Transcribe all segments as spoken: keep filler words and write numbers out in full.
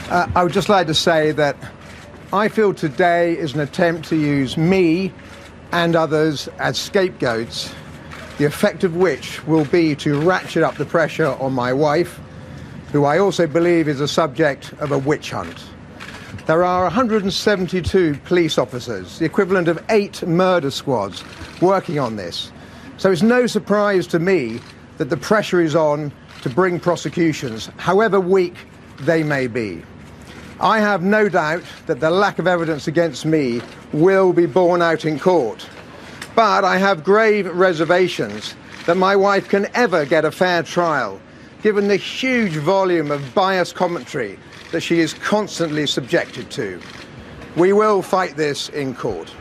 Uh, I would just like to say that I feel today is an attempt to use me and others as scapegoats, the effect of which will be to ratchet up the pressure on my wife, who I also believe is the subject of a witch hunt. There are one hundred seventy-two police officers, the equivalent of eight murder squads, working on this. So it's no surprise to me that the pressure is on to bring prosecutions, however weak they may be. I have no doubt that the lack of evidence against me will be borne out in court. But I have grave reservations that my wife can ever get a fair trial, given the huge volume of biased commentary that she is constantly subjected to. We will fight this in court.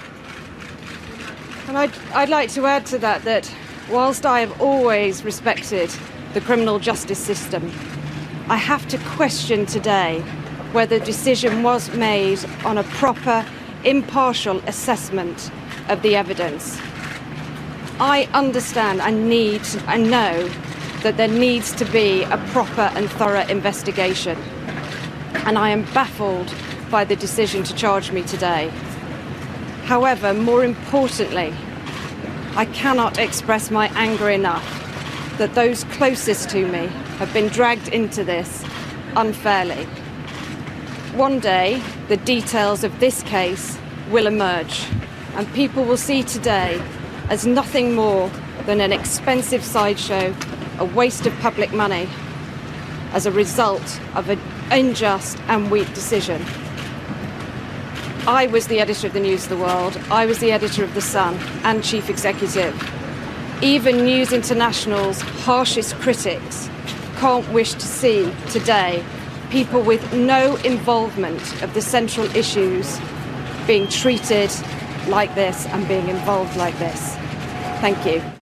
And I'd, I'd like to add to that that whilst I have always respected the criminal justice system, I have to question today whether the decision was made on a proper, impartial assessment of the evidence. I understand and need and know that there needs to be a proper and thorough investigation, and I am baffled by the decision to charge me today. However, more importantly, I cannot express my anger enough that those closest to me have been dragged into this unfairly. One day, the details of this case will emerge, and people will see today as nothing more than an expensive sideshow, a waste of public money, as a result of an unjust and weak decision. I was the editor of the News of the World, I was the editor of The Sun and chief executive. Even News International's harshest critics can't wish to see today people with no involvement of the central issues being treated like this and being involved like this. Thank you.